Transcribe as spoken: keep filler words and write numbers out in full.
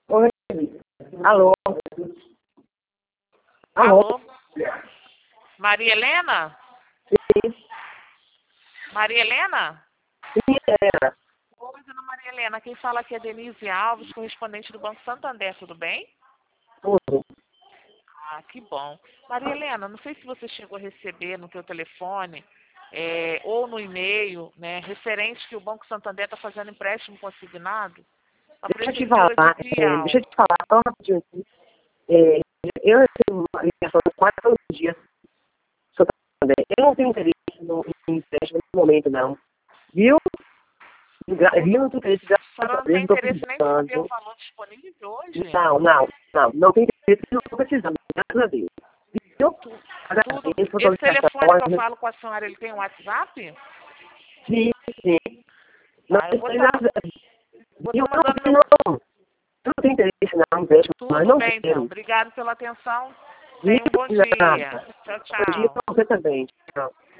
Oi. Alô? Alô? Alô? Maria Helena? Sim, Maria Helena? sim, era. Oi, dona Maria Helena. Quem fala aqui é Denise Alves, correspondente do Banco Santander, tudo bem? Tudo. Ah, que bom. Maria Helena, não sei se você chegou a receber no seu telefone é, ou no e-mail, né, referente que o Banco Santander está fazendo empréstimo consignado para a Deixa eu te Prefeitura falar, de é, Piau. deixa eu te falar só rapidinho aqui. É, eu recebo uma ligação quase todos os dias. sobre Santander. Eu não tenho interesse no em empréstimo no momento, não. Viu? Gra- Eu não tenho interesse, A graças senhora a não tem Deus, não estou interesse nem em saber o precisando. valor disponível hoje? Não, não, não. Não tenho interesse, não estou precisando, graças a Deus. Viu? Tu- Agradeço Tudo. a sua Esse telefone que eu ligação. falo com a senhora, ele tem um WhatsApp? Sim, sim. Não Tá, eu vou tem estar nada. vou Eu tá não mandando tenho, meu. não. Eu não tenho interesse, não. Empréstimo, mas Tudo não bem, então. quero. Obrigado pela atenção. Viu? Tenha um bom Nada. dia. Tchau, Bom dia tchau. para você também. Tchau.